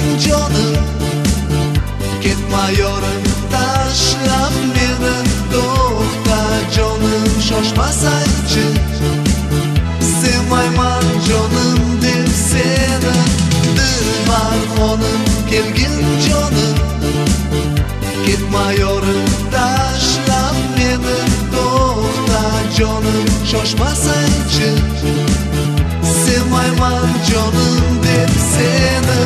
canım, ketma yorim tashlab meni. To'xta canım, shoshmasangchi, sevmayman canım deb seni. Dilbar xonim kelgin canım, ketma yorim tashlab meni. To'xta canım, shoshmasangchi, sevmayman canım deb seni.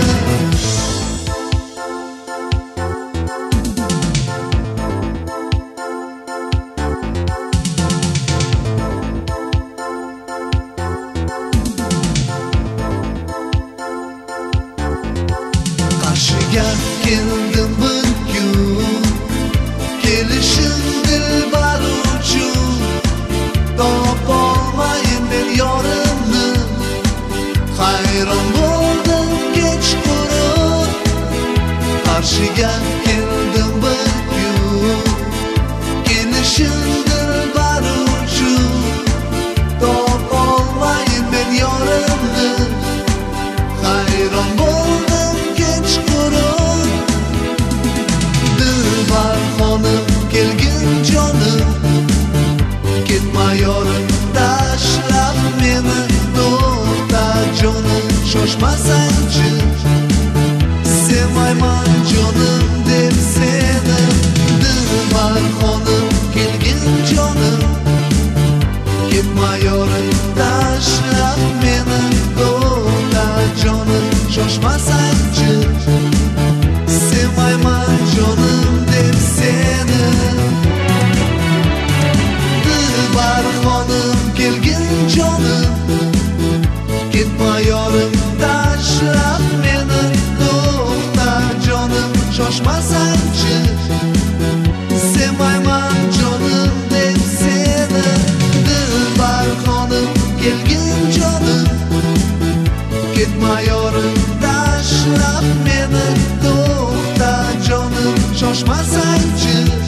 Qarshiga keldim bir kun, kelishim dilbar uchun. Topolmayin men yorimni, hayron bo'ldim kechqurun. Qarshiga keldim bir kun, kelishim dilbar uchun. Topolmayin men yorimni, hayron bo'ldim kechqurun. Dilbar xonim kelgin canım, ketma yorim tashlab meni. To'xta canım, shoshmasangchi, sevmayman canım deb seni. Dilbar xonim kelgin canım, ketma yorim tashlab meni. To'xta canım, shoshmasangchi, sevmayman canım deb seni. Dilbar xonim kelgin canım, ketma yorim tashlab meni. To'xta canım, shoshmasangchi, sevmayman canım deb seni. Dilbar xonim kelgin canım, ketma yorim tashlab meni. To'xta canım, shoshmasangchi,